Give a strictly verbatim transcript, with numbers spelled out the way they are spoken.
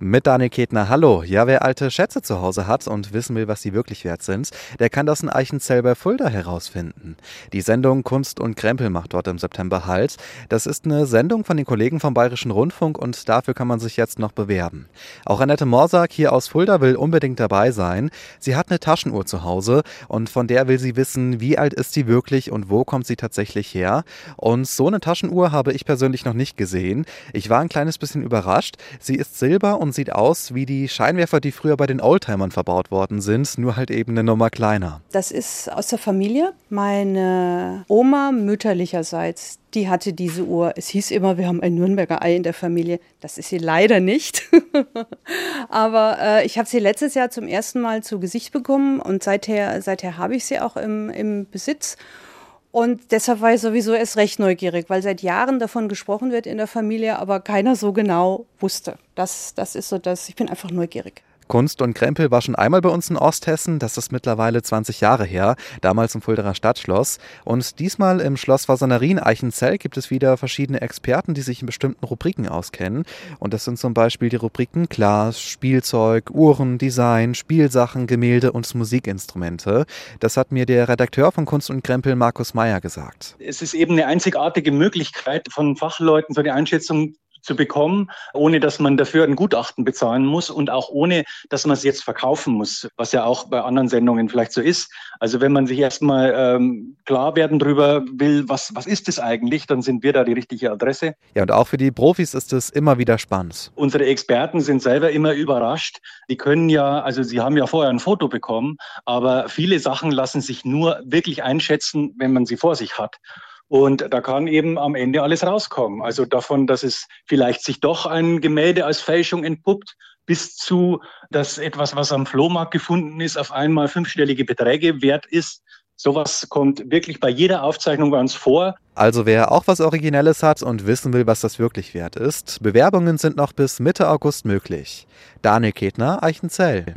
Mit Daniel Ketner, hallo. Ja, wer alte Schätze zu Hause hat und wissen will, was sie wirklich wert sind, der kann das in Eichenzell bei Fulda herausfinden. Die Sendung Kunst und Krempel macht dort im September Halt. Das ist eine Sendung von den Kollegen vom Bayerischen Rundfunk und dafür kann man sich jetzt noch bewerben. Auch Annette Morsak hier aus Fulda will unbedingt dabei sein. Sie hat eine Taschenuhr zu Hause und von der will sie wissen, wie alt ist sie wirklich und wo kommt sie tatsächlich her. Und so eine Taschenuhr habe ich persönlich noch nicht gesehen. Ich war ein kleines bisschen überrascht. Sie ist silber und sieht aus wie die Scheinwerfer, die früher bei den Oldtimern verbaut worden sind, nur halt eben eine Nummer kleiner. Das ist aus der Familie. Meine Oma mütterlicherseits, die hatte diese Uhr. Es hieß immer, wir haben ein Nürnberger Ei in der Familie. Das ist sie leider nicht. Aber äh, ich habe sie letztes Jahr zum ersten Mal zu Gesicht bekommen und seither, seither habe ich sie auch im, im Besitz. Und deshalb war ich sowieso erst recht neugierig, weil seit Jahren davon gesprochen wird in der Familie, aber keiner so genau wusste. Das, das ist so das, ich bin einfach neugierig. Kunst und Krempel war schon einmal bei uns in Osthessen, das ist mittlerweile zwanzig Jahre her, damals im Fuldaer Stadtschloss. Und diesmal im Schloss Fasanerien Eichenzell gibt es wieder verschiedene Experten, die sich in bestimmten Rubriken auskennen. Und das sind zum Beispiel die Rubriken Glas, Spielzeug, Uhren, Design, Spielsachen, Gemälde und Musikinstrumente. Das hat mir der Redakteur von Kunst und Krempel, Markus Meyer, gesagt. Es ist eben eine einzigartige Möglichkeit, von Fachleuten so eine Einschätzung zu bekommen, ohne dass man dafür ein Gutachten bezahlen muss und auch ohne, dass man es jetzt verkaufen muss, was ja auch bei anderen Sendungen vielleicht so ist. Also wenn man sich erstmal ähm, klar werden darüber will, was, was ist es eigentlich, dann sind wir da die richtige Adresse. Ja, und auch für die Profis ist es immer wieder spannend. Unsere Experten sind selber immer überrascht. Die können ja, also sie haben ja vorher ein Foto bekommen, aber viele Sachen lassen sich nur wirklich einschätzen, wenn man sie vor sich hat. Und da kann eben am Ende alles rauskommen. Also davon, dass es vielleicht sich doch ein Gemälde als Fälschung entpuppt, bis zu, dass etwas, was am Flohmarkt gefunden ist, auf einmal fünfstellige Beträge wert ist. Sowas kommt wirklich bei jeder Aufzeichnung bei uns vor. Also wer auch was Originelles hat und wissen will, was das wirklich wert ist, Bewerbungen sind noch bis Mitte August möglich. Daniel Ketner, Eichenzell.